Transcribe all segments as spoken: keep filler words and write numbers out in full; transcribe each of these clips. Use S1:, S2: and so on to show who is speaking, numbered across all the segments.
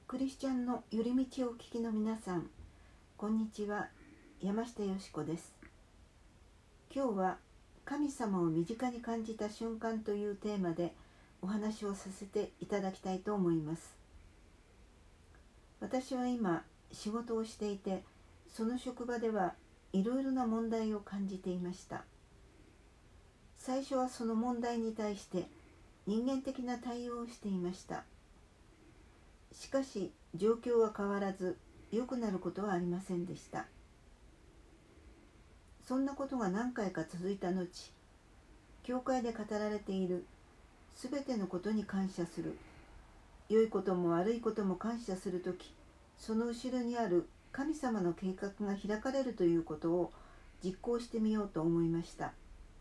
S1: クリスチャンの寄り道をお聞きの皆さん、こんにちは。山下よし子です。今日は神様を身近に感じた瞬間というテーマでお話をさせていただきたいと思います。私は今仕事をしていて、その職場ではいろいろな問題を感じていました。最初はその問題に対して人間的な対応をしていました。しかし状況は変わらず良くなることはありませんでした。そんなことが何回か続いた後、教会で語られているすべてのことに感謝する、良いことも悪いことも感謝するとき、その後ろにある神様の計画が開かれるということを実行してみようと思いました。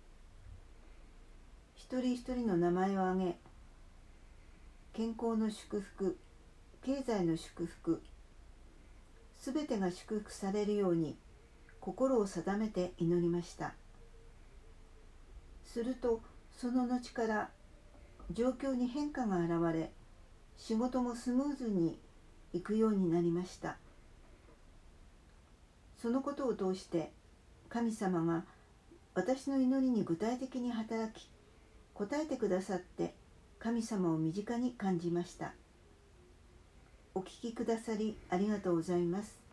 S1: 一人一人の名前を挙げ、健康の祝福、経済の祝福、すべてが祝福されるように心を定めて祈りました。するとその後から状況に変化が現れ、仕事もスムーズにいくようになりました。そのことを通して神様が私の祈りに具体的に働き、応えてくださって神様を身近に感じました。お聞きくださりありがとうございます。